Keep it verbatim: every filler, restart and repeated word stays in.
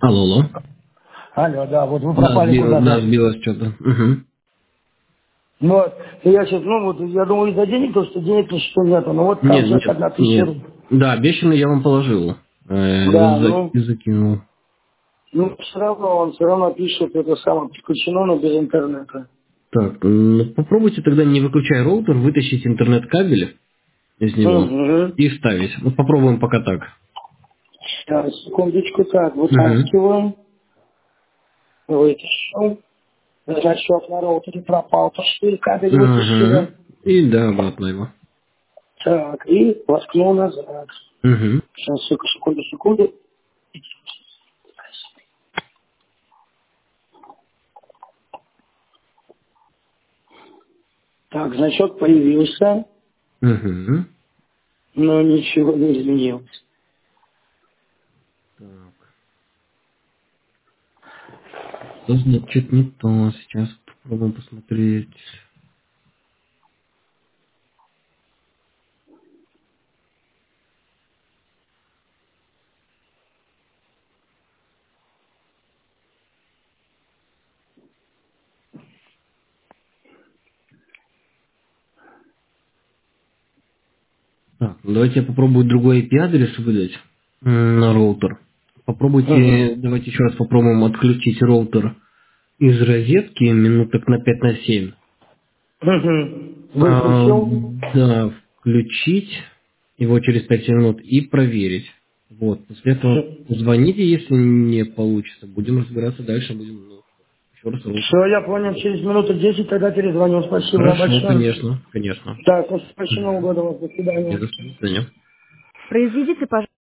Алло, алло. Алло, да, вот вы Да, пропали сбилось, да, куда-то. сбилось что-то. Угу. Ну, вот, и я сейчас, ну вот, я думаю, из-за денег, то, что денег на счету нету, ну вот там Нет, сейчас нет, одна тысяча нет. рублей. Да, обещанный я вам положил. Э, Да, за- ну, закинул. ну, все равно, он все равно пишет, это самое, подключено, но без интернета. Так, м, попробуйте тогда, не выключая роутер, вытащить интернет-кабель из него Угу. и вставить. Ну, попробуем пока так. Сейчас, секундочку, так, Угу. вытаскиваем, вытащил. Значок на роутере пропал, пошли, кабель Угу. вытащили. И да, обратно его. Так, и воткнул назад. Угу. Сейчас, секунду, секунду, секунду. Так, значок появился, Угу. но ничего не изменилось. Так, что значит не то? Сейчас попробуем посмотреть. Так, ну давайте я попробую другой ай пи-адрес выдать м, на роутер. Угу. Попробуйте, давайте еще раз попробуем отключить роутер из розетки минуток на пять на семь. Угу. А, Выключил. да, включить его через пять минут и проверить. Вот, после этого звоните, если не получится. Будем разбираться дальше, будем ну, еще раз роутер. Все, я понял, через минуту десять тогда перезвоню. Спасибо вам Хорошо, большое. конечно, конечно. Да, спасибо, Нового Мгм. года вас. До Не свидания. за что, до свидания. Произведите, пожалуйста.